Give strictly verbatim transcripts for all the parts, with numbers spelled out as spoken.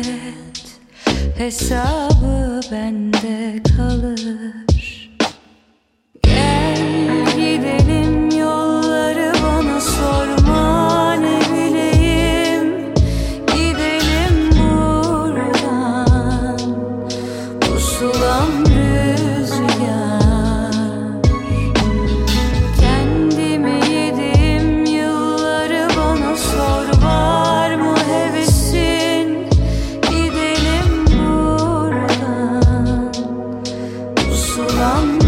et, hesabı bende kalır. Gel gidelim yolları, bana sorma ne bileyim. Gidelim buradan, pusulam rüzgar. Kendimi yediğim yılları bana sor, var mı hevesin? Gidelim buradan, pusulam rüzgar.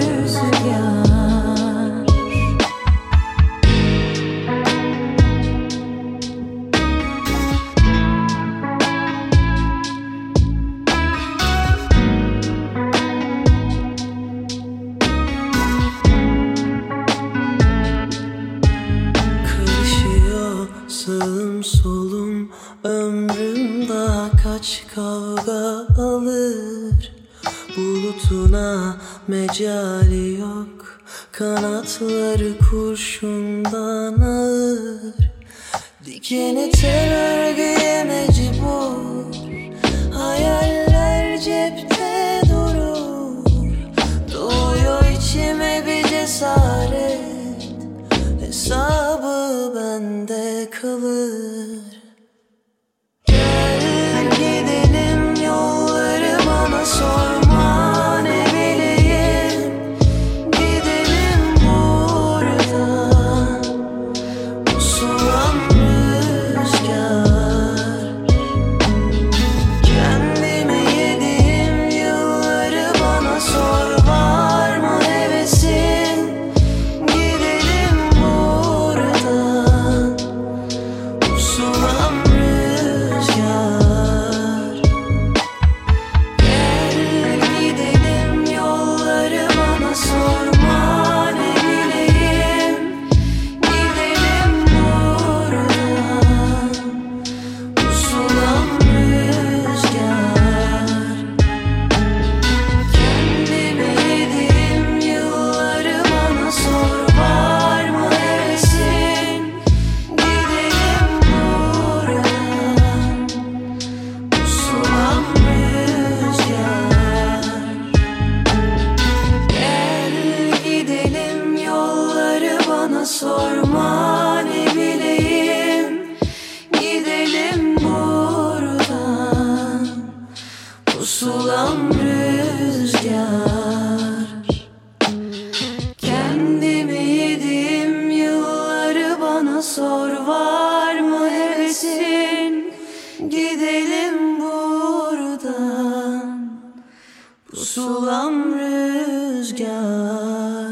Karışıyor sağım solum, ömrüm daha kaç kavga alır. Bulutuna mecali yok, kanatları kurşundan ağır. Dikeni tel örgüye mecbur, hayaller cepte durur. Doğuyor içime bir cesaret, hesabı bende kalır. Gel gidelim yolları, bana sorma ne bileyim. Gidelim buradan, pusulam rüzgar. Kendimi yediğim yılları bana sor, var mı hevesin? Gidelim buradan, pusulam rüzgar. Gel gidelim yolları, bana sorma ne bileyim. Gidelim buradan, pusulam rüzgar. Kendimi yediğim yılları bana sor, var mı hevesin? Gidelim buradan, pusulam rüzgar. Gel gidelim yolları, bana sorma ne bileyim. Gidelim buradan, pusulam rüzgar. Kendimi yediğim yılları bana sor, var mı hevesin? Gidelim buradan, pusulam rüzgar.